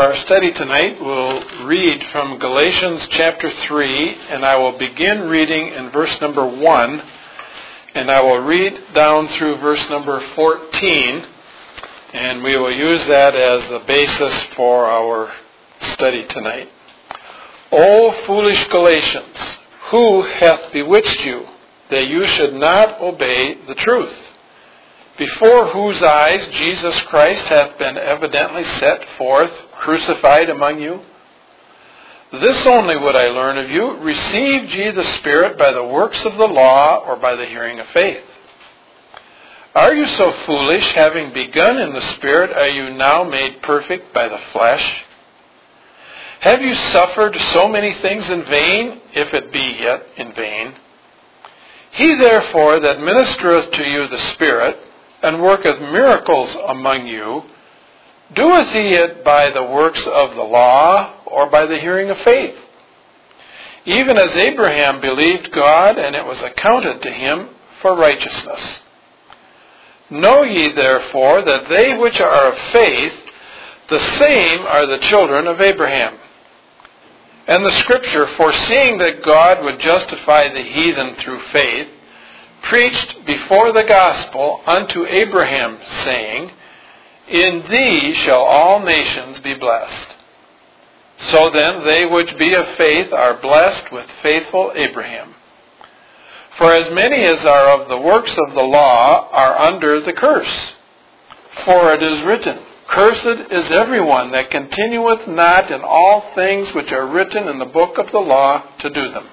our study tonight, we'll read from Galatians chapter 3, and I will begin reading in verse number 1, and I will read down through verse number 14, and we will use that as the basis for our study tonight. O foolish Galatians, who hath bewitched you, that you should not obey the truth? Before whose eyes Jesus Christ hath been evidently set forth, crucified among you? This only would I learn of you, received ye the Spirit by the works of the law, or by the hearing of faith? Are you so foolish, having begun in the Spirit, are you now made perfect by the flesh? Have you suffered so many things in vain, if it be yet in vain? He therefore that ministereth to you the Spirit, and worketh miracles among you, doeth he it by the works of the law, or by the hearing of faith? Even as Abraham believed God, and it was accounted to him for righteousness. Know ye therefore that they which are of faith, the same are the children of Abraham. And the Scripture, foreseeing that God would justify the heathen through faith, preached before the gospel unto Abraham, saying, In thee shall all nations be blessed. So then they which be of faith are blessed with faithful Abraham. For as many as are of the works of the law are under the curse. For it is written, Cursed is everyone that continueth not in all things which are written in the book of the law to do them.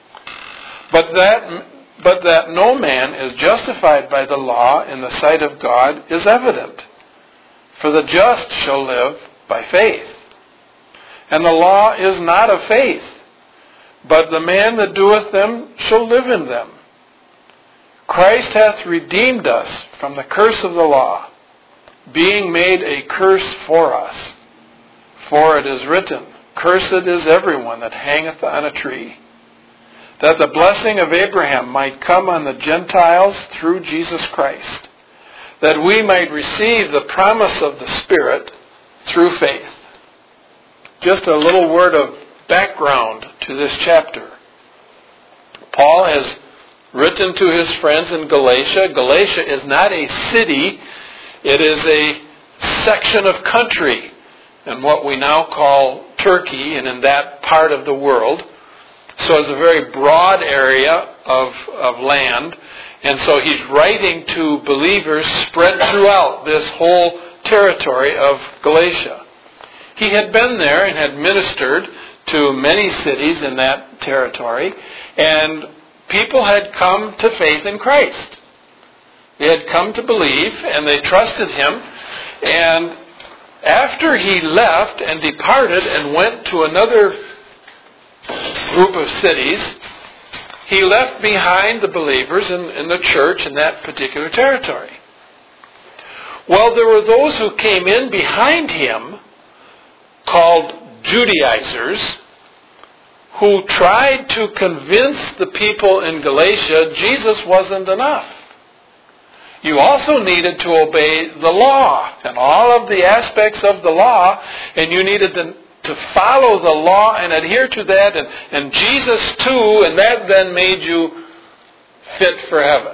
But that no man is justified by the law in the sight of God is evident. For the just shall live by faith. And the law is not of faith, but the man that doeth them shall live in them. Christ hath redeemed us from the curse of the law, being made a curse for us. For it is written, Cursed is everyone that hangeth on a tree, that the blessing of Abraham might come on the Gentiles through Jesus Christ, that we might receive the promise of the Spirit through faith. Just a little word of background to this chapter. Paul has written to his friends in Galatia. Galatia is not a city, it is a section of country in what we now call Turkey, and in that part of the world. So it's a very broad area of land. And so he's writing to believers spread throughout this whole territory of Galatia. He had been there and had ministered to many cities in that territory. And people had come to faith in Christ. They had come to believe and they trusted Him. And after he left and departed and went to another group of cities, he left behind the believers in the church in that particular territory. Well, there were those who came in behind him called Judaizers, who tried to convince the people in Galatia Jesus wasn't enough. You also needed to obey the law and all of the aspects of the law, and you needed to follow the law and adhere to that, and Jesus too, and that then made you fit for heaven.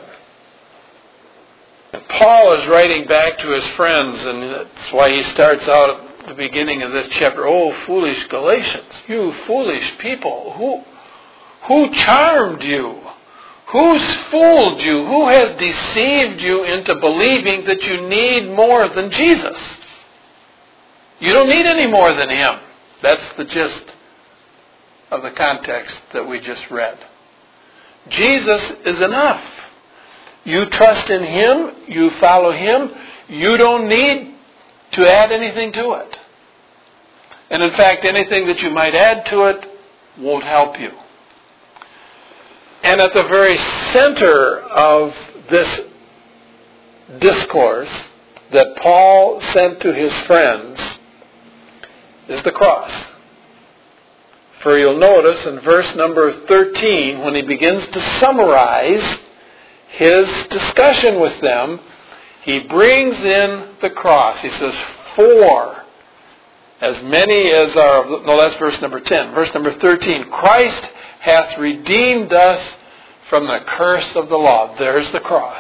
And Paul is writing back to his friends, and that's why he starts out at the beginning of this chapter, Oh, foolish Galatians, you foolish people, who charmed you? Who's fooled you? Who has deceived you into believing that you need more than Jesus? You don't need any more than Him. That's the gist of the context that we just read. Jesus is enough. You trust in Him, you follow Him, you don't need to add anything to it. And in fact, anything that you might add to it won't help you. And at the very center of this discourse that Paul sent to his friends is the cross. For you'll notice in verse number 13, when he begins to summarize his discussion with them, he brings in the cross. He says, For as many as are... No, that's verse number 10. Verse number 13. Christ hath redeemed us from the curse of the law. There's the cross.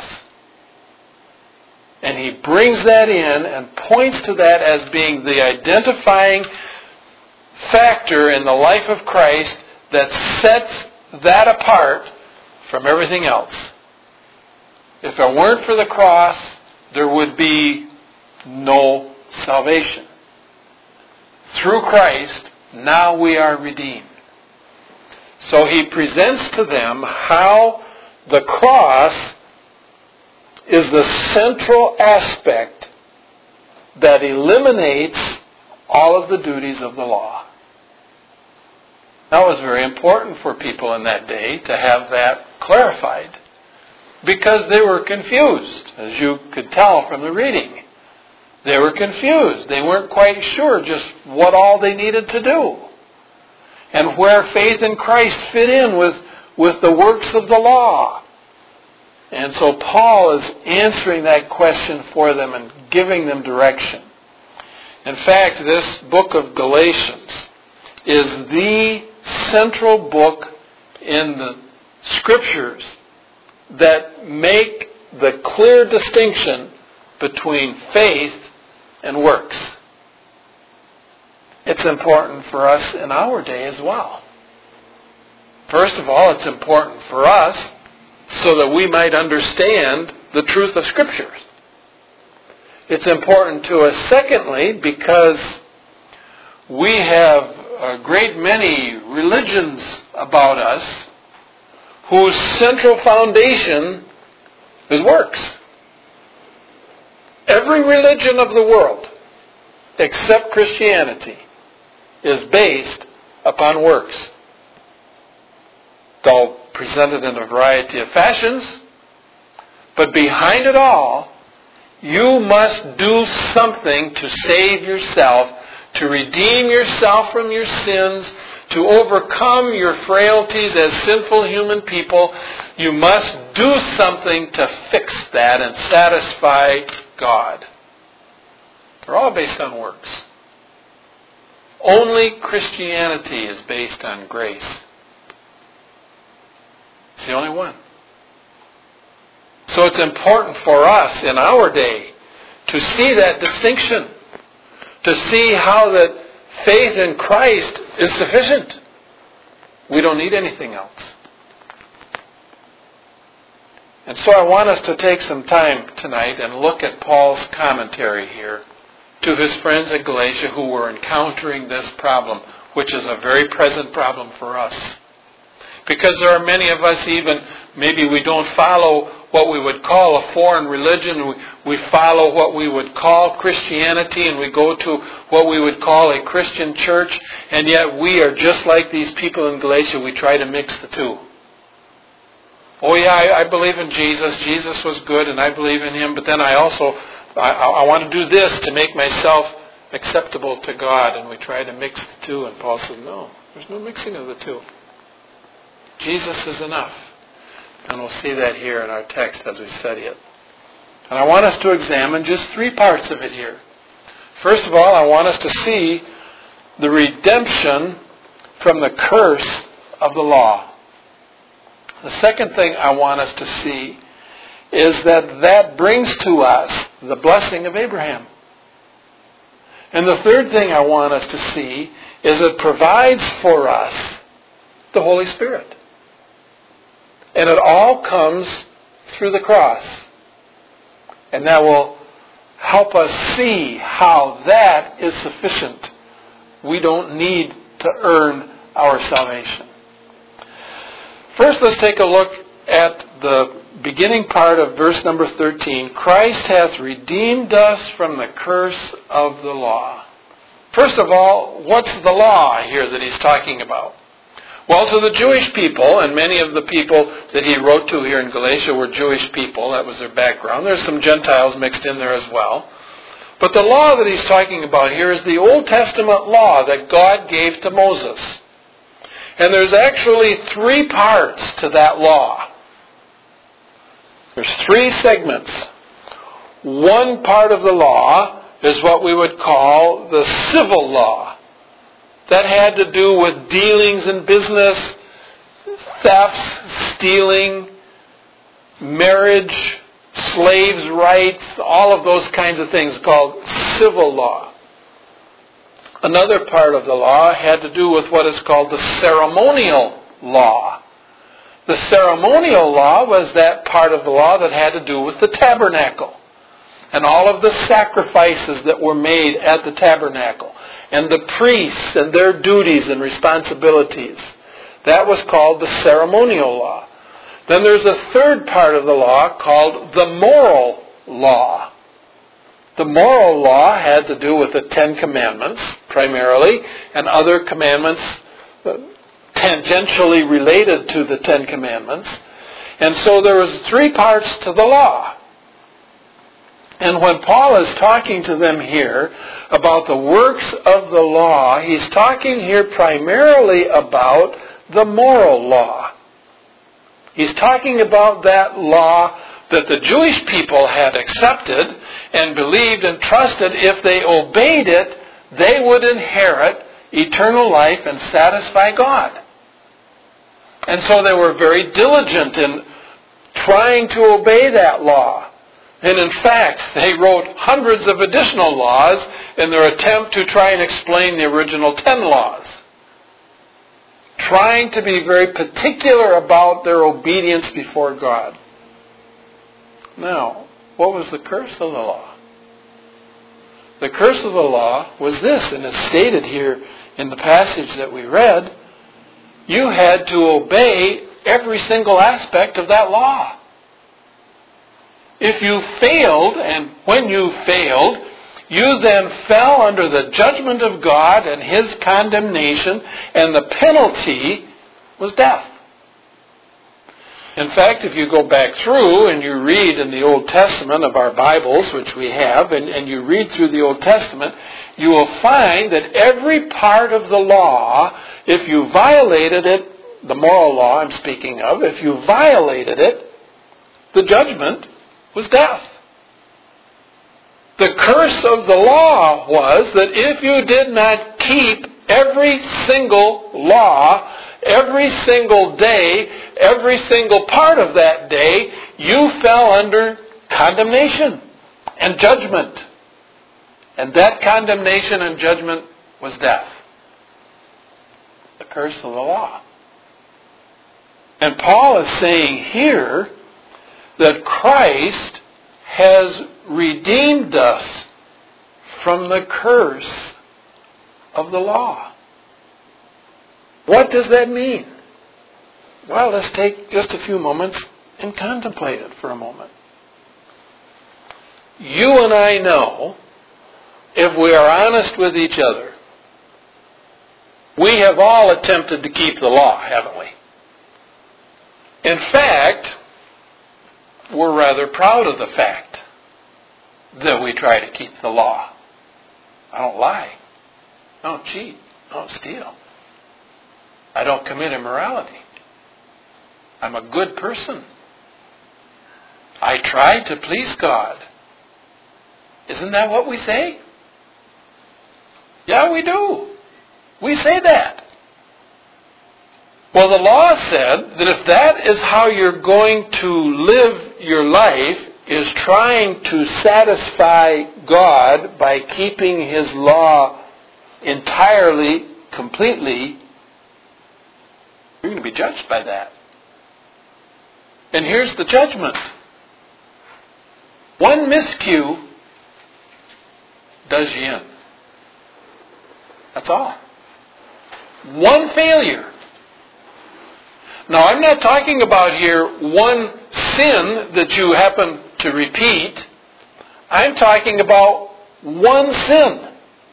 And he brings that in and points to that as being the identifying factor in the life of Christ that sets that apart from everything else. If it weren't for the cross, there would be no salvation. Through Christ, now we are redeemed. So he presents to them how the cross is the central aspect that eliminates all of the duties of the law. That was very important for people in that day to have that clarified, because they were confused, as you could tell from the reading. They were confused. They weren't quite sure just what all they needed to do and where faith in Christ fit in with the works of the law. And so Paul is answering that question for them and giving them direction. In fact, this book of Galatians is the central book in the Scriptures that make the clear distinction between faith and works. It's important for us in our day as well. First of all, it's important for us so that we might understand the truth of Scriptures. It's important to us, secondly, because we have a great many religions about us whose central foundation is works. Every religion of the world, except Christianity, is based upon works. Though presented in a variety of fashions, but behind it all, you must do something to save yourself, to redeem yourself from your sins, to overcome your frailties as sinful human people. You must do something to fix that and satisfy God. They're all based on works. Only Christianity is based on grace. It's the only one. So it's important for us in our day to see that distinction, to see how that faith in Christ is sufficient. We don't need anything else. And so I want us to take some time tonight and look at Paul's commentary here to his friends at Galatia who were encountering this problem, which is a very present problem for us. Because there are many of us, even maybe we don't follow what we would call a foreign religion. We follow what we would call Christianity, and we go to what we would call a Christian church, and yet we are just like these people in Galatia. We try to mix the two. Oh yeah, I believe in Jesus. Jesus was good, and I believe in Him, but then I want to do this to make myself acceptable to God, and we try to mix the two, and Paul says, no, there's no mixing of the two. Jesus is enough. And we'll see that here in our text as we study it. And I want us to examine just 3 parts of it here. First of all, I want us to see the redemption from the curse of the law. The second thing I want us to see is that brings to us the blessing of Abraham. And the third thing I want us to see is it provides for us the Holy Spirit. And it all comes through the cross. And that will help us see how that is sufficient. We don't need to earn our salvation. First, let's take a look at the beginning part of verse number 13. Christ hath redeemed us from the curse of the law. First of all, what's the law here that he's talking about? Well, to the Jewish people, and many of the people that he wrote to here in Galatia were Jewish people. That was their background. There's some Gentiles mixed in there as well. But the law that he's talking about here is the Old Testament law that God gave to Moses. And there's actually 3 parts to that law. There's 3 segments. One part of the law is what we would call the civil law. That had to do with dealings in business, thefts, stealing, marriage, slaves' rights, all of those kinds of things called civil law. Another part of the law had to do with what is called the ceremonial law. The ceremonial law was that part of the law that had to do with the tabernacle and all of the sacrifices that were made at the tabernacle and the priests and their duties and responsibilities. That was called the ceremonial law. Then there's a third part of the law called the moral law. The moral law had to do with the Ten Commandments primarily and other commandments tangentially related to the Ten Commandments. And so there was three parts to the law. And when Paul is talking to them here about the works of the law, he's talking here primarily about the moral law. He's talking about that law that the Jewish people had accepted and believed and trusted if they obeyed it, they would inherit eternal life and satisfy God. And so they were very diligent in trying to obey that law. And in fact, they wrote hundreds of additional laws in their attempt to try and explain the original 10 laws. Trying to be very particular about their obedience before God. Now, what was the curse of the law? The curse of the law was this, and it's stated here in the passage that we read. You had to obey every single aspect of that law. If you failed, and when you failed, you then fell under the judgment of God and His condemnation, and the penalty was death. In fact, if you go back through and you read in the Old Testament of our Bibles, which we have, and you read through the Old Testament, you will find that every part of the law, if you violated it, the moral law I'm speaking of, if you violated it, the judgment was death. The curse of the law was that if you did not keep every single law, every single day, every single part of that day, you fell under condemnation and judgment. And that condemnation and judgment was death. The curse of the law. And Paul is saying here that Christ has redeemed us from the curse of the law. What does that mean? Well, let's take just a few moments and contemplate it for a moment. You and I know, if we are honest with each other, we have all attempted to keep the law, haven't we? In fact, we're rather proud of the fact that we try to keep the law. I don't lie. I don't cheat. I don't steal. I don't commit immorality. I'm a good person. I try to please God. Isn't that what we say? Yeah, we do. We say that. Well, the law said that if that is how you're going to live your life, is trying to satisfy God by keeping His law entirely, completely, you're going to be judged by that. And here's the judgment. One miscue does you in. That's all. One failure. Now, I'm not talking about here one sin that you happen to repeat. I'm talking about one sin.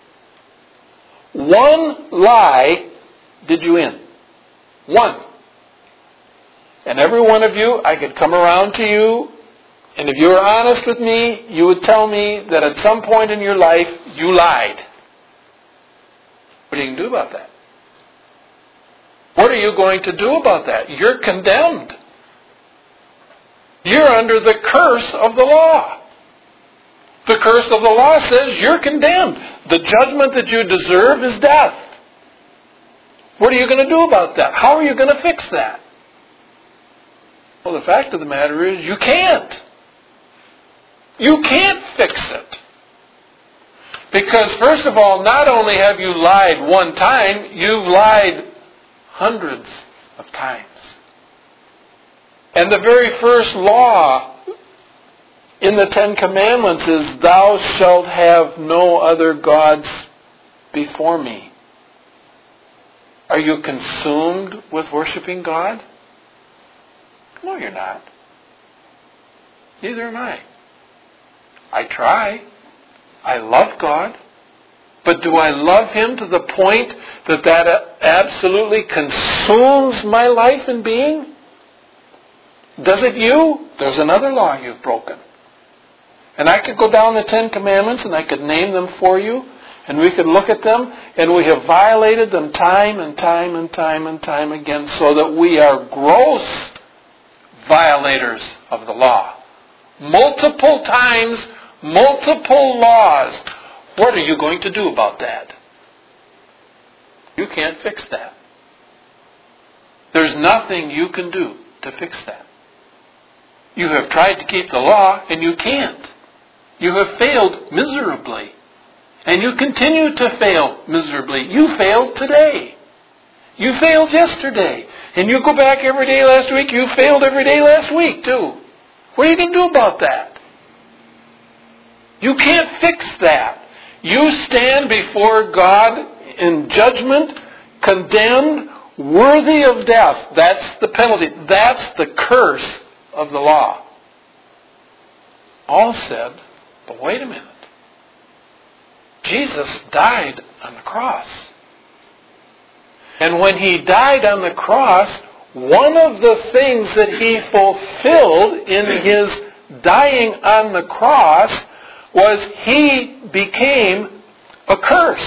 One lie did you in. One. And every one of you, I could come around to you, and if you were honest with me, you would tell me that at some point in your life, you lied. What are you going to do about that? What are you going to do about that? You're condemned. You're under the curse of the law. The curse of the law says you're condemned. The judgment that you deserve is death. What are you going to do about that? How are you going to fix that? Well, the fact of the matter is you can't. You can't fix it. Because first of all, not only have you lied one time, you've lied hundreds of times. And the very first law in the Ten Commandments is, thou shalt have no other gods before me. Are you consumed with worshiping God? No, you're not. Neither am I. I try. I love God. But do I love Him to the point that absolutely consumes my life and being? Does it you? There's another law you've broken. And I could go down the Ten Commandments and I could name them for you. And we could look at them, and we have violated them time and time and time and time again, so that we are gross violators of the law. Multiple times, multiple laws. What are you going to do about that? You can't fix that. There's nothing you can do to fix that. You have tried to keep the law, and you can't. You have failed miserably. And you continue to fail miserably. You failed today. You failed yesterday. And you go back every day last week, you failed every day last week too. What are you going to do about that? You can't fix that. You stand before God in judgment, condemned, worthy of death. That's the penalty. That's the curse of the law. Paul said, but wait a minute. Jesus died on the cross. And when He died on the cross, one of the things that He fulfilled in His dying on the cross was He became a curse.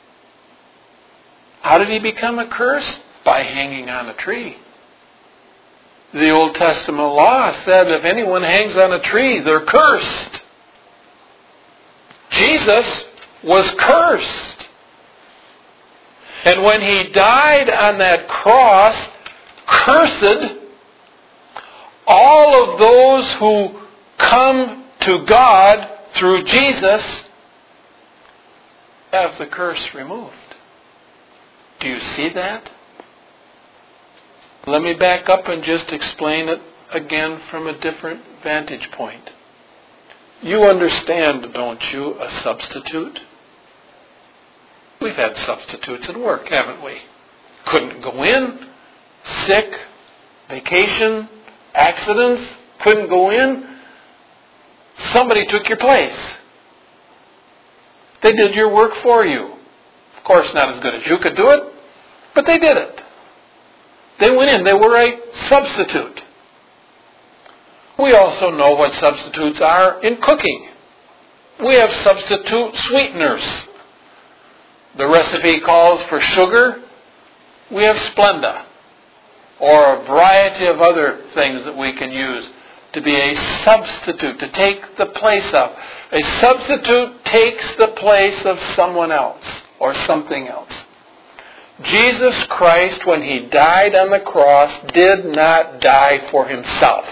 How did He become a curse? By hanging on a tree. The Old Testament law said if anyone hangs on a tree, they're cursed. Jesus was cursed. And when He died on that cross, cursed, all of those who come to God through Jesus have the curse removed. Do you see that? Let me back up and just explain it again from a different vantage point. You understand, don't you, a substitute? We've had substitutes at work, haven't we? Couldn't go in, sick, vacation, accidents, couldn't go in. Somebody took your place. They did your work for you. Of course, not as good as you could do it, but they did it. They went in. They were a substitute. We also know what substitutes are in cooking. We have substitute sweeteners. The recipe calls for sugar. We have Splenda, or a variety of other things that we can use to be a substitute, to take the place of. A substitute takes the place of someone else or something else. Jesus Christ, when He died on the cross, did not die for Himself.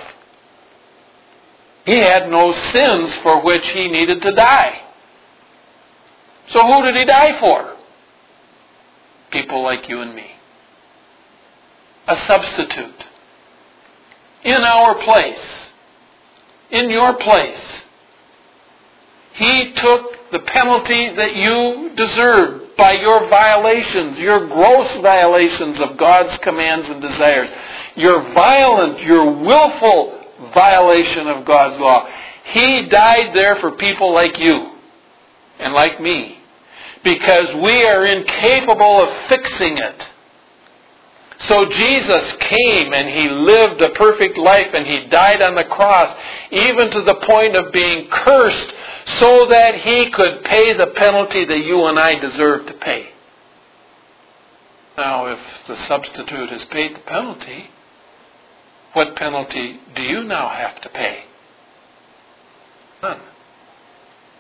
He had no sins for which He needed to die. So who did He die for? People like you and me. A substitute. In our place. In your place. He took the penalty that you deserved by your violations, your gross violations of God's commands and desires. Your violent, your willful violation of God's law. He died there for people like you and like me, because we are incapable of fixing it. So Jesus came and He lived a perfect life and He died on the cross, even to the point of being cursed, so that He could pay the penalty that you and I deserve to pay. Now, if the substitute has paid the penalty, what penalty do you now have to pay? None.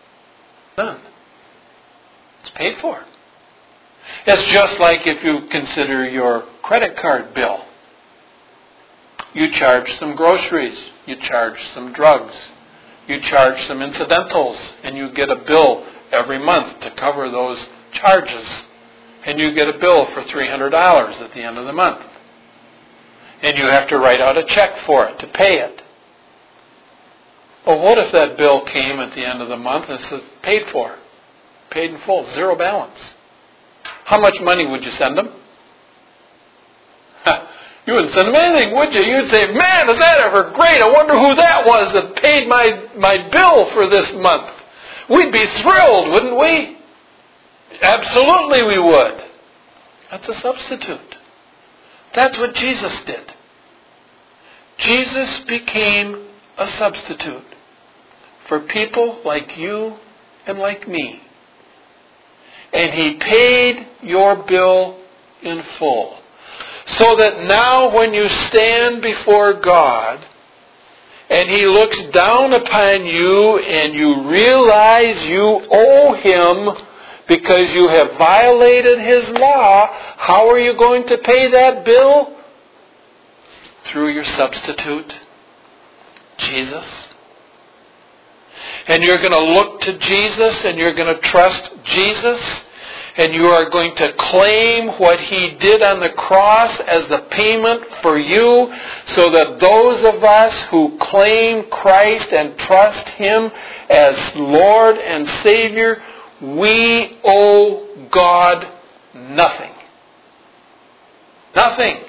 done. It's paid for. It's just like if you consider your credit card bill. You charge some groceries. You charge some drugs. You charge some incidentals. And you get a bill every month to cover those charges. And you get a bill for $300 at the end of the month. And you have to write out a check for it to pay it. Well, what if that bill came at the end of the month and said, paid for, paid in full, zero balance? How much money would you send them? You wouldn't send them anything, would you? You'd say, man, is that ever great? I wonder who that was that paid my bill for this month. We'd be thrilled, wouldn't we? Absolutely we would. That's a substitute. That's what Jesus did. Jesus became a substitute for people like you and like me. And He paid your bill in full. So that now when you stand before God and He looks down upon you and you realize you owe Him because you have violated His law, how are you going to pay that bill? Through your substitute, Jesus. And you're going to look to Jesus and you're going to trust Jesus. And you are going to claim what He did on the cross as the payment for you, so that those of us who claim Christ and trust Him as Lord and Savior, we owe God nothing. Nothing.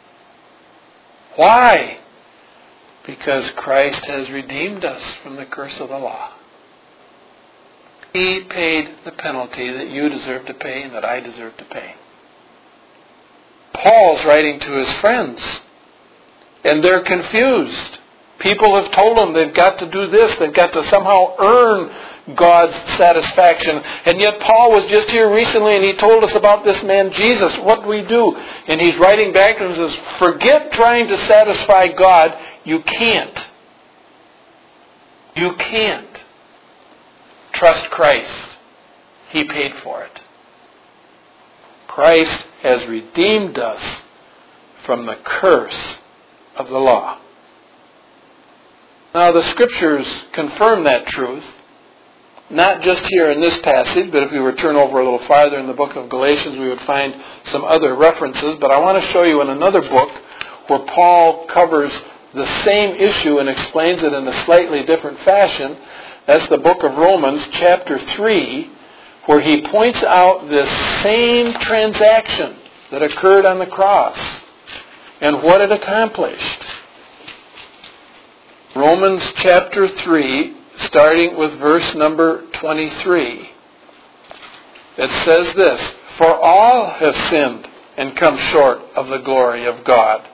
Why? Because Christ has redeemed us from the curse of the law. He paid the penalty that you deserve to pay and that I deserve to pay. Paul's writing to his friends, and they're confused. People have told them they've got to do this, they've got to somehow earn God's satisfaction. And yet Paul was just here recently and he told us about this man Jesus. What do we do? And he's writing back to him and says, forget trying to satisfy God. You can't. You can't. Trust Christ. He paid for it. Christ has redeemed us from the curse of the law. Now the Scriptures confirm that truth, not just here in this passage, but if we were to turn over a little farther in the book of Galatians, we would find some other references. But I want to show you in another book where Paul covers the same issue and explains it in a slightly different fashion. That's the book of Romans, chapter 3, where he points out this same transaction that occurred on the cross and what it accomplished. Romans chapter 3, starting with verse number 23. It says this, for all have sinned and come short of the glory of God,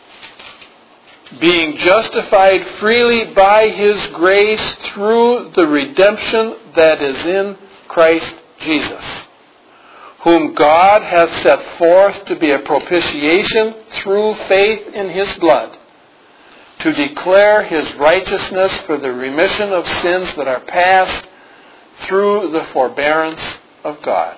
being justified freely by His grace through the redemption that is in Christ Jesus, whom God hath set forth to be a propitiation through faith in His blood, to declare His righteousness for the remission of sins that are past through the forbearance of God.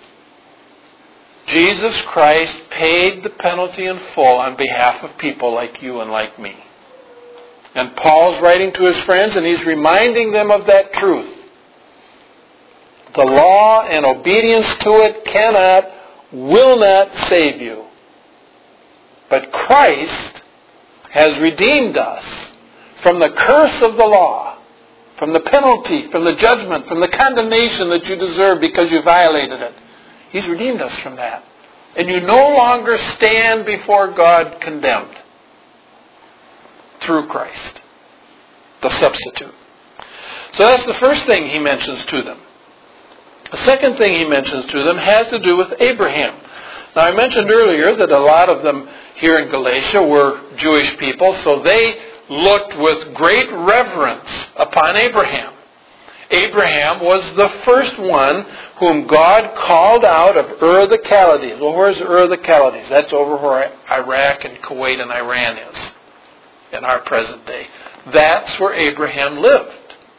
Jesus Christ paid the penalty in full on behalf of people like you and like me. And Paul's writing to his friends and he's reminding them of that truth. The law and obedience to it cannot, will not save you. But Christ has redeemed us from the curse of the law, from the penalty, from the judgment, from the condemnation that you deserve because you violated it. He's redeemed us from that. And you no longer stand before God condemned through Christ, the substitute. So that's the first thing he mentions to them. The second thing he mentions to them has to do with Abraham. Now I mentioned earlier that a lot of them here in Galatia were Jewish people, so they looked with great reverence upon Abraham. Abraham was the first one whom God called out of Ur of the Chaldees. Well, where's Ur of the Chaldees? That's over where Iraq and Kuwait and Iran is in our present day. That's where Abraham lived.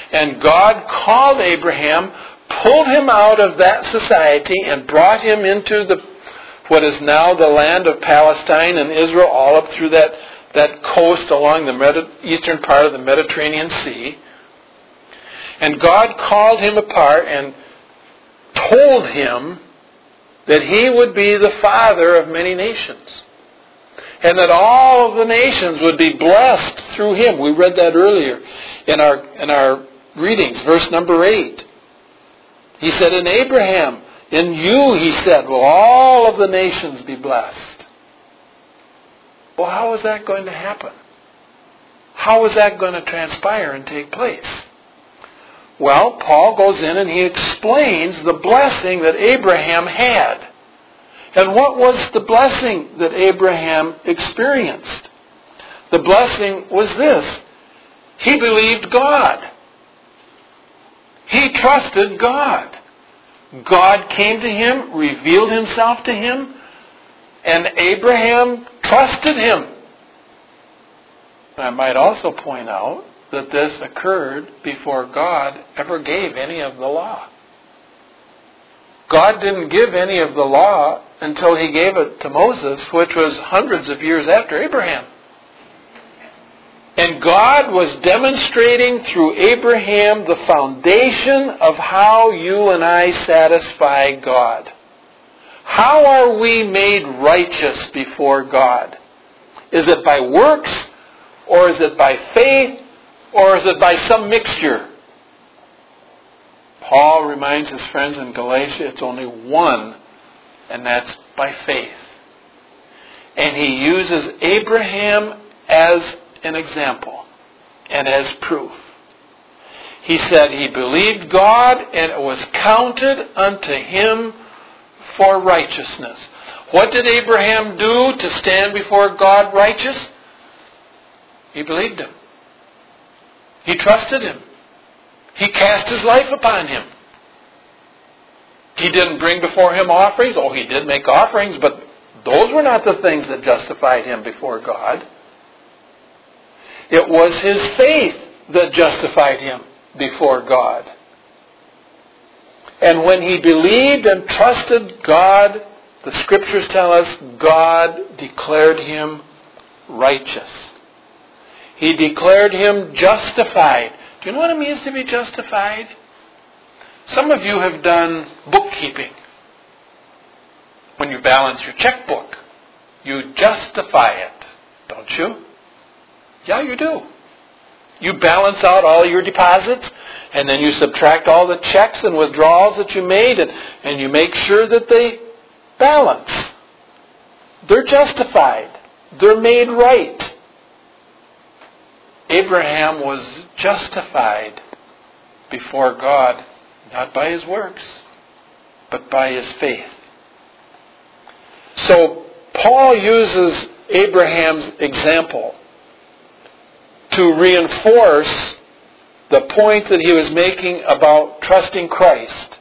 And God called Abraham, pulled him out of that society, and brought him into what is now the land of Palestine and Israel, all up through that coast along the eastern part of the Mediterranean Sea. And God called him apart and told him that he would be the father of many nations. And that all of the nations would be blessed through him. We read that earlier in our readings, verse number 8. He said, in Abraham, in you, he said, will all of the nations be blessed. Well, how is that going to happen? How is that going to transpire and take place? Well, Paul goes in and he explains the blessing that Abraham had. And what was the blessing that Abraham experienced? The blessing was this. He believed God. He trusted God. God came to him, revealed himself to him, and Abraham trusted him. I might also point out that this occurred before God ever gave any of the law. God didn't give any of the law until he gave it to Moses, which was hundreds of years after Abraham. And God was demonstrating through Abraham the foundation of how you and I satisfy God. How are we made righteous before God? Is it by works, or is it by faith, or is it by some mixture? Paul reminds his friends in Galatia it's only one, and that's by faith. And he uses Abraham as an example and as proof. He said he believed God and it was counted unto him for righteousness. What did Abraham do to stand before God righteous? He believed him. He trusted him. He cast his life upon him. He didn't bring before him offerings. Oh, he did make offerings, but those were not the things that justified him before God. It was his faith that justified him before God. And when he believed and trusted God, the Scriptures tell us God declared him righteous. He declared him justified. Do you know what it means to be justified? Some of you have done bookkeeping. When you balance your checkbook, you justify it, don't you? Yeah, you do. You balance out all your deposits, and then you subtract all the checks and withdrawals that you made, and you make sure that they balance. They're justified. They're made right. Abraham was justified before God, not by his works, but by his faith. So Paul uses Abraham's example to reinforce the point that he was making about trusting Christ.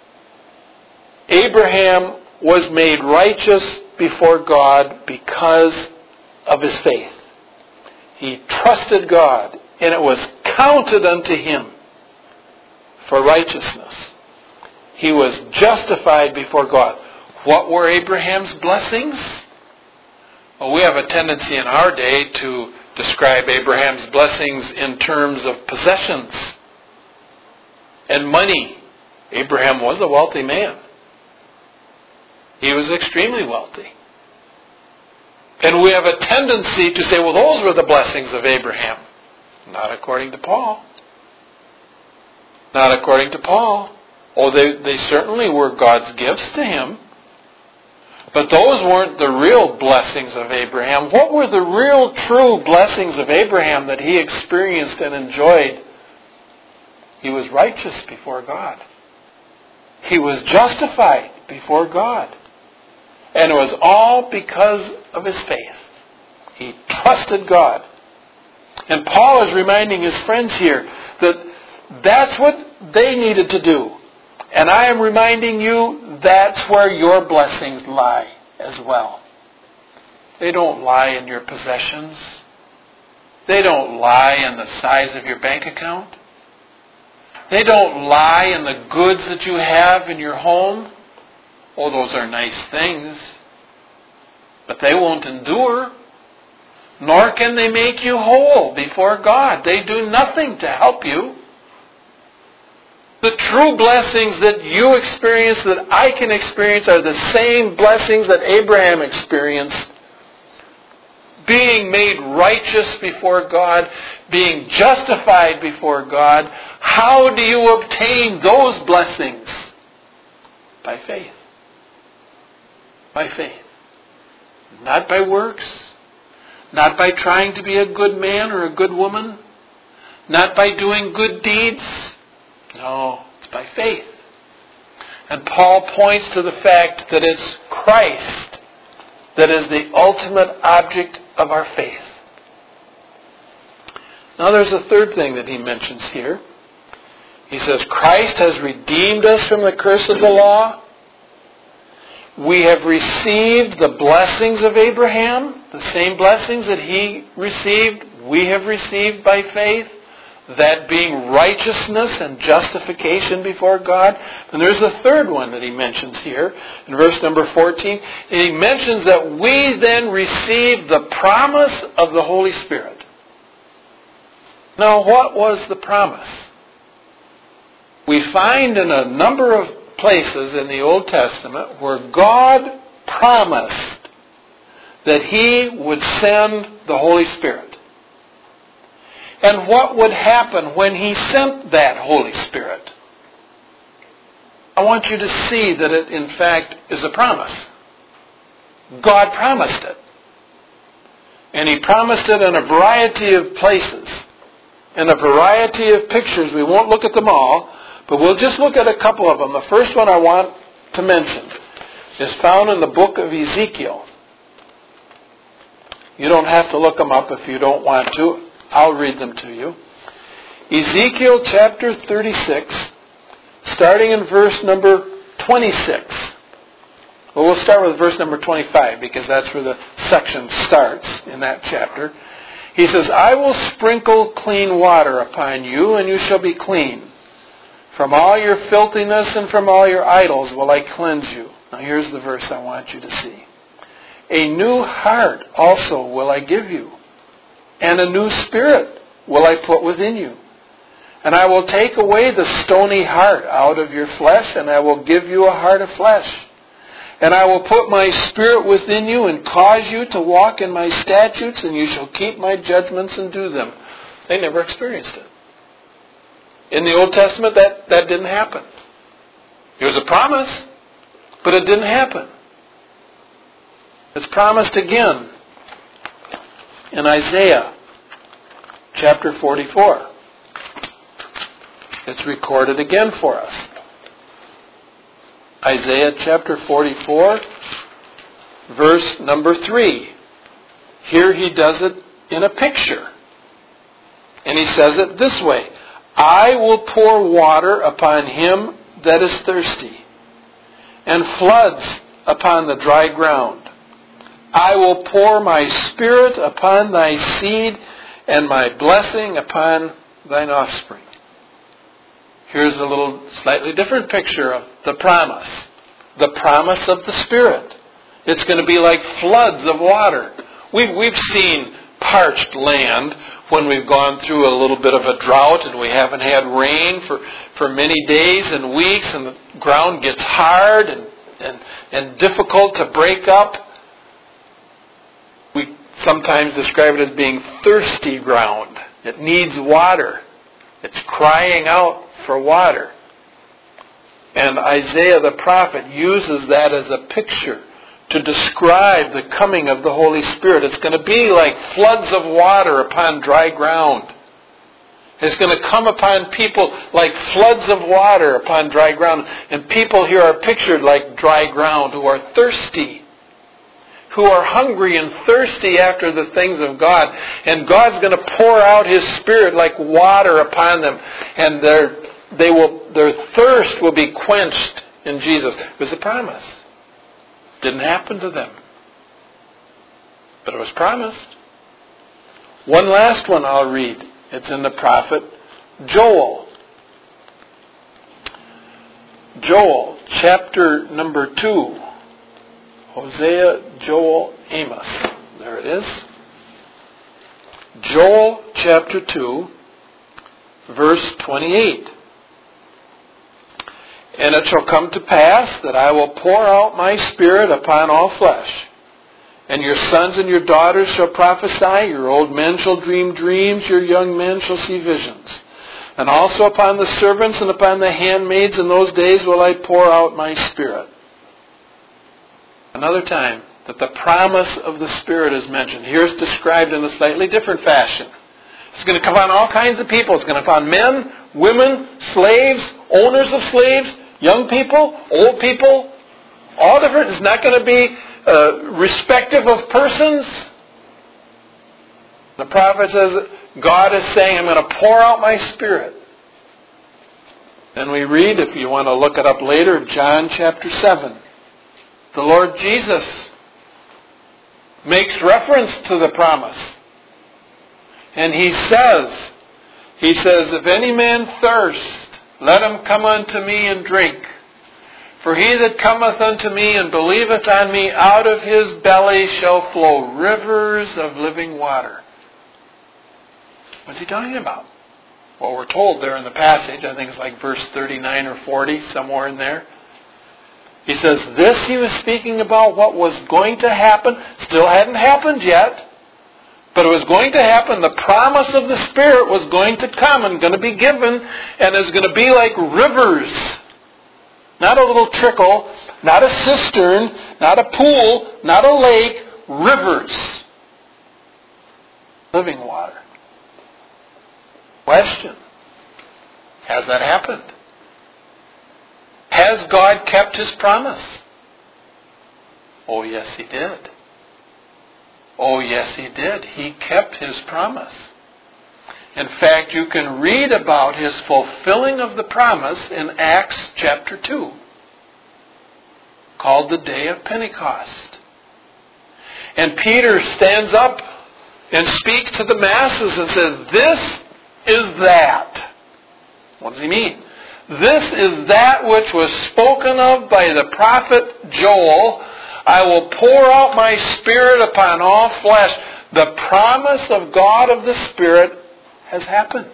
Abraham was made righteous before God because of his faith. He trusted God, and it was counted unto him for righteousness. He was justified before God. What were Abraham's blessings? Well, we have a tendency in our day to describe Abraham's blessings in terms of possessions and money. Abraham was a wealthy man. He was extremely wealthy. And we have a tendency to say, well, those were the blessings of Abraham. Not according to Paul. Not according to Paul. Oh, they certainly were God's gifts to him. But those weren't the real blessings of Abraham. What were the real, true blessings of Abraham that he experienced and enjoyed? He was righteous before God. He was justified before God. And it was all because of his faith. He trusted God. And Paul is reminding his friends here that that's what they needed to do. And I am reminding you that's where your blessings lie as well. They don't lie in your possessions. They don't lie in the size of your bank account. They don't lie in the goods that you have in your home. Oh, those are nice things. But they won't endure. Nor can they make you whole before God. They do nothing to help you. The true blessings that you experience, that I can experience, are the same blessings that Abraham experienced. Being made righteous before God, being justified before God. How do you obtain those blessings? By faith. By faith. Not by works. Not by trying to be a good man or a good woman. Not by doing good deeds. No, it's by faith. And Paul points to the fact that it's Christ that is the ultimate object of our faith. Now there's a third thing that he mentions here. He says, Christ has redeemed us from the curse of the law. We have received the blessings of Abraham, the same blessings that he received, we have received by faith. That being righteousness and justification before God. And there's a third one that he mentions here in verse number 14. And he mentions that we then receive the promise of the Holy Spirit. Now, what was the promise? We find in a number of places in the Old Testament where God promised that He would send the Holy Spirit. And what would happen when He sent that Holy Spirit? I want you to see that it, in fact, is a promise. God promised it. And He promised it in a variety of places, in a variety of pictures. We won't look at them all, but we'll just look at a couple of them. The first one I want to mention is found in the book of Ezekiel. You don't have to look them up if you don't want to. I'll read them to you. Ezekiel chapter 36, starting in verse number 26. Well, we'll start with verse number 25 because that's where the section starts in that chapter. He says, I will sprinkle clean water upon you, and you shall be clean. From all your filthiness and from all your idols will I cleanse you. Now here's the verse I want you to see. A new heart also will I give you, and a new spirit will I put within you. And I will take away the stony heart out of your flesh, and I will give you a heart of flesh. And I will put my spirit within you and cause you to walk in my statutes, and you shall keep my judgments and do them. They never experienced it. In the Old Testament, that didn't happen. It was a promise, but it didn't happen. It's promised again in Isaiah chapter 44. It's recorded again for us. Isaiah chapter 44, verse number 3. Here he does it in a picture. And he says it this way. I will pour water upon him that is thirsty, and floods upon the dry ground. I will pour my spirit upon thy seed, and my blessing upon thine offspring. Here's a little slightly different picture of the promise. The promise of the Spirit. It's going to be like floods of water. We've seen parched land when we've gone through a little bit of a drought and we haven't had rain for many days and weeks, and the ground gets hard and difficult to break up. We sometimes describe it as being thirsty ground. It needs water. It's crying out for water. And Isaiah the prophet uses that as a picture to describe the coming of the Holy Spirit. It's going to be like floods of water upon dry ground. It's going to come upon people like floods of water upon dry ground. And people here are pictured like dry ground who are thirsty, who are hungry and thirsty after the things of God. And God's going to pour out His Spirit like water upon them. And their thirst will be quenched in Jesus. It was a promise. Didn't happen to them, but it was promised. One last one I'll read. It's in the prophet Joel. Joel, chapter number 2. Hosea, Joel, Amos. There it is. Joel, chapter 2, verse 28. And it shall come to pass that I will pour out my Spirit upon all flesh. And your sons and your daughters shall prophesy, your old men shall dream dreams, your young men shall see visions. And also upon the servants and upon the handmaids in those days will I pour out my Spirit. Another time that the promise of the Spirit is mentioned. Here it's described in a slightly different fashion. It's going to come on all kinds of people. It's going to come on men, women, slaves, owners of slaves, young people, old people, all different. It's not going to be respective of persons. The prophet says, God is saying, I'm going to pour out my Spirit. Then we read, if you want to look it up later, John chapter 7. The Lord Jesus makes reference to the promise. And He says, if any man thirst, let him come unto me and drink. For he that cometh unto me and believeth on me, out of his belly shall flow rivers of living water. What's He talking about? Well, we're told there in the passage, I think it's like verse 39 or 40, somewhere in there. He says this He was speaking about what was going to happen. Still hadn't happened yet. But it was going to happen. The promise of the Spirit was going to come and going to be given. And it's going to be like rivers. Not a little trickle. Not a cistern. Not a pool. Not a lake. Rivers. Living water. Question. Has that happened? Has God kept His promise? Oh, yes, He did. Oh, yes, He did. He kept His promise. In fact, you can read about His fulfilling of the promise in Acts chapter 2, called the Day of Pentecost. And Peter stands up and speaks to the masses and says, this is that. What does he mean? This is that which was spoken of by the prophet Joel. I will pour out my Spirit upon all flesh. The promise of God of the Spirit has happened.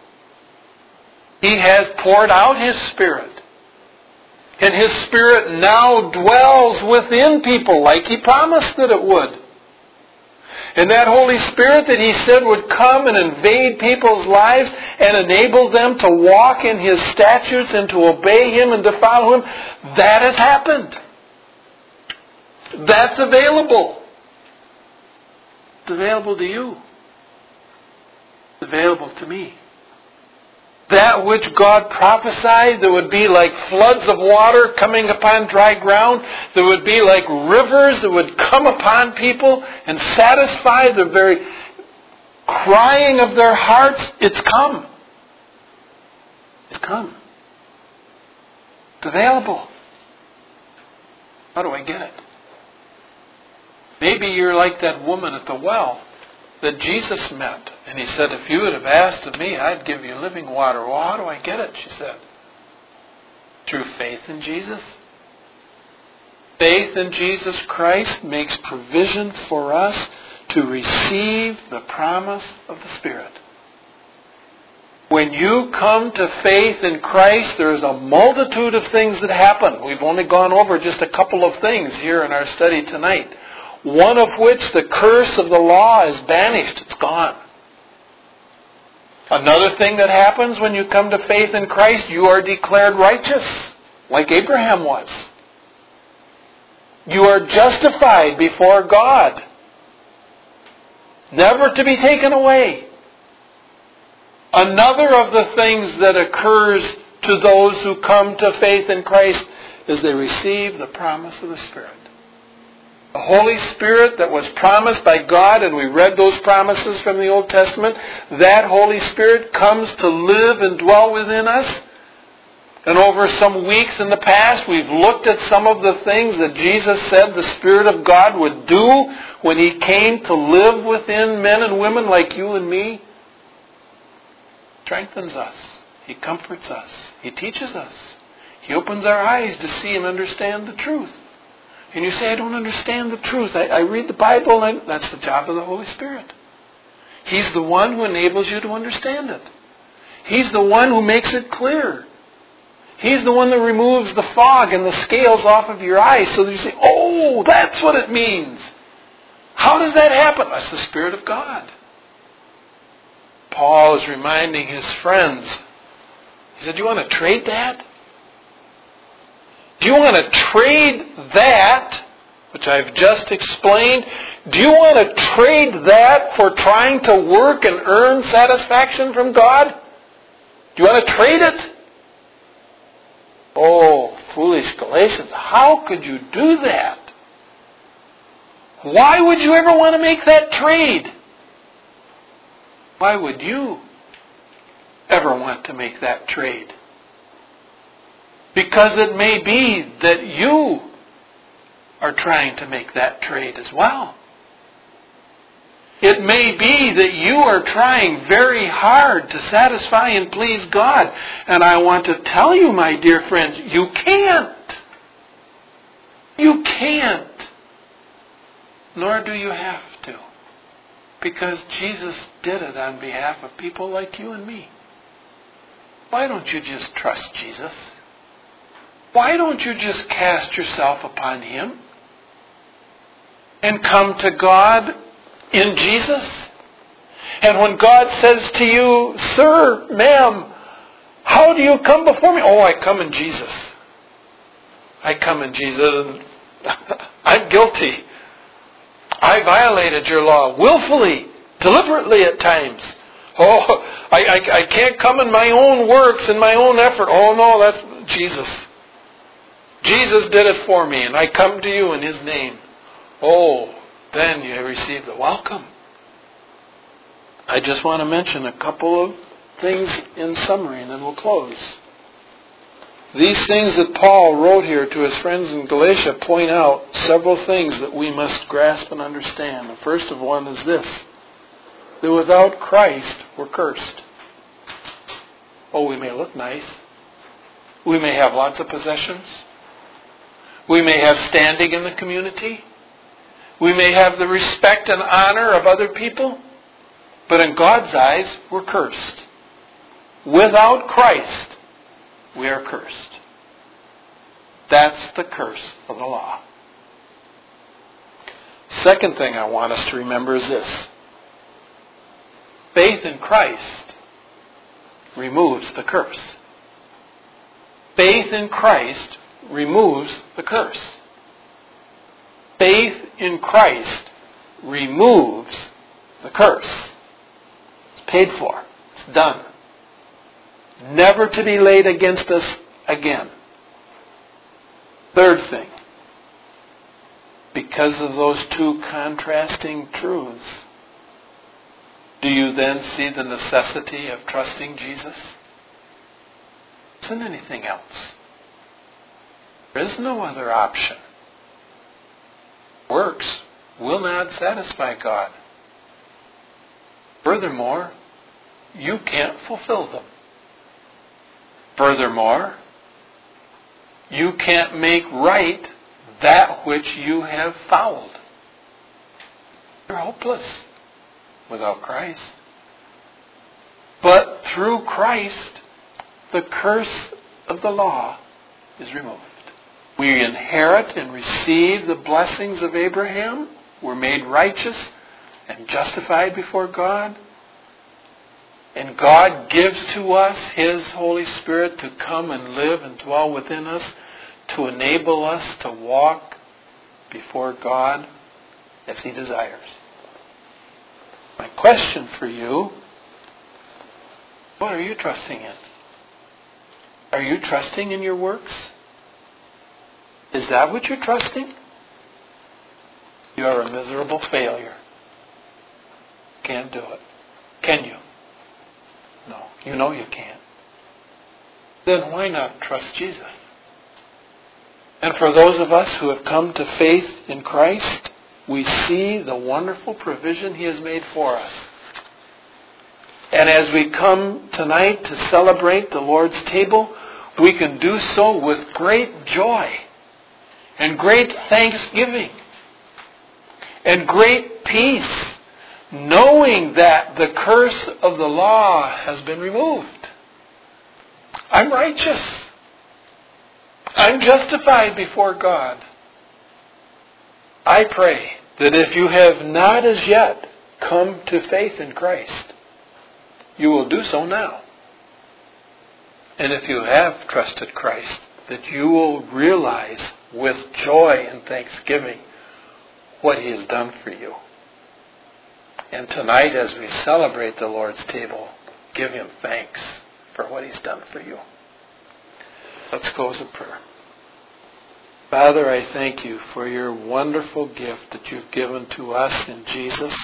He has poured out His Spirit. And His Spirit now dwells within people like He promised that it would. And that Holy Spirit that He said would come and invade people's lives and enable them to walk in His statutes and to obey Him and to follow Him, that has happened. That's available. It's available to you. It's available to me. That which God prophesied that would be like floods of water coming upon dry ground, that would be like rivers that would come upon people and satisfy the very crying of their hearts, it's come. It's come. It's available. How do I get it? Maybe you're like that woman at the well that Jesus met. And He said, if you would have asked of me, I'd give you living water. Well, how do I get it? She said. Through faith in Jesus. Faith in Jesus Christ makes provision for us to receive the promise of the Spirit. When you come to faith in Christ, there's a multitude of things that happen. We've only gone over just a couple of things here in our study tonight. One of which the curse of the law is banished. It's gone. Another thing that happens when you come to faith in Christ, you are declared righteous, like Abraham was. You are justified before God, never to be taken away. Another of the things that occurs to those who come to faith in Christ is they receive the promise of the Spirit. The Holy Spirit that was promised by God, and we read those promises from the Old Testament, that Holy Spirit comes to live and dwell within us. And over some weeks in the past, we've looked at some of the things that Jesus said the Spirit of God would do when He came to live within men and women like you and me. He strengthens us. He comforts us. He teaches us. He opens our eyes to see and understand the truth. And you say, I don't understand the truth. I read the Bible, and that's the job of the Holy Spirit. He's the one who enables you to understand it. He's the one who makes it clear. He's the one that removes the fog and the scales off of your eyes so that you say, oh, that's what it means. How does that happen? That's the Spirit of God. Paul is reminding his friends. He said, do you want to trade that? Do you want to trade that, which I've just explained? Do you want to trade that for trying to work and earn satisfaction from God? Do you want to trade it? Oh, foolish Galatians, how could you do that? Why would you ever want to make that trade? Why would you ever want to make that trade? Because it may be that you are trying to make that trade as well. It may be that you are trying very hard to satisfy and please God. And I want to tell you, my dear friends, you can't. You can't. Nor do you have to. Because Jesus did it on behalf of people like you and me. Why don't you just trust Jesus? Why don't you just cast yourself upon Him and come to God in Jesus? And when God says to you, sir, ma'am, how do you come before me? Oh, I come in Jesus. I come in Jesus. I'm guilty. I violated your law willfully, deliberately at times. Oh, I can't come in my own works and my own effort. Oh no, that's Jesus. Jesus did it for me, and I come to you in His name. Oh, then you receive the welcome. I just want to mention a couple of things in summary, and then we'll close. These things that Paul wrote here to his friends in Galatia point out several things that we must grasp and understand. The first of one is this, that without Christ, we're cursed. Oh, we may look nice. We may have lots of possessions. We may have standing in the community. We may have the respect and honor of other people. But in God's eyes, we're cursed. Without Christ, we are cursed. That's the curse of the law. Second thing I want us to remember is this. Faith in Christ removes the curse. Faith in Christ removes the curse. Faith in Christ removes the curse. It's paid for. It's done. Never to be laid against us again. Third thing. Because of those two contrasting truths, do you then see the necessity of trusting Jesus? There isn't anything else. There is no other option. Works will not satisfy God. Furthermore, you can't fulfill them. Furthermore, you can't make right that which you have fouled. You're hopeless without Christ. But through Christ, the curse of the law is removed. We inherit and receive the blessings of Abraham. We're made righteous and justified before God. And God gives to us His Holy Spirit to come and live and dwell within us, to enable us to walk before God as He desires. My question for you, what are you trusting in? Are you trusting in your works? Is that what you're trusting? You are a miserable failure. Can't do it. Can you? No. You know you can't. Then why not trust Jesus? And for those of us who have come to faith in Christ, we see the wonderful provision He has made for us. And as we come tonight to celebrate the Lord's table, we can do so with great joy and great thanksgiving and great peace, knowing that the curse of the law has been removed. I'm righteous. I'm justified before God. I pray that if you have not as yet come to faith in Christ, you will do so now. And if you have trusted Christ, that you will realize with joy and thanksgiving what He has done for you. And tonight, as we celebrate the Lord's table, give Him thanks for what He's done for you. Let's close in prayer. Father, I thank You for Your wonderful gift that You've given to us in Jesus,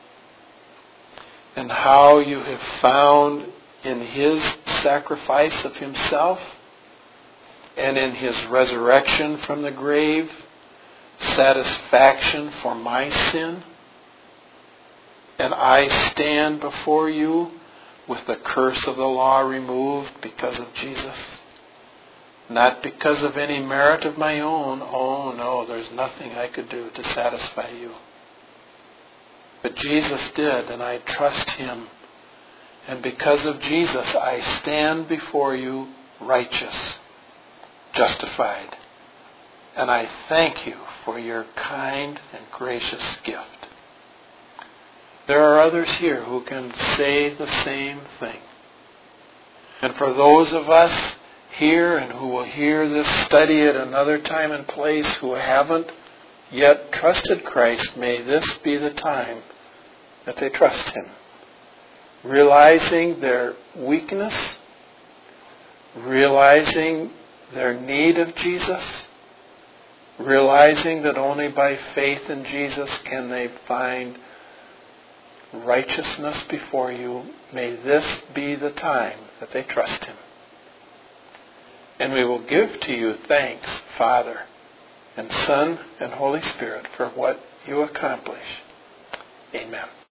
and how You have found in His sacrifice of Himself and in His resurrection from the grave satisfaction for my sin. And I stand before You with the curse of the law removed because of Jesus. Not because of any merit of my own. Oh no, there's nothing I could do to satisfy You. But Jesus did, and I trust Him. And because of Jesus, I stand before You righteous, justified. And I thank You for Your kind and gracious gift. There are others here who can say the same thing. And for those of us here and who will hear this study at another time and place who haven't yet trusted Christ, may this be the time that they trust Him. Realizing their weakness, realizing their need of Jesus, realizing that only by faith in Jesus can they find righteousness before You. May this be the time that they trust Him. And we will give to You thanks, Father, and Son, and Holy Spirit, for what You accomplish. Amen.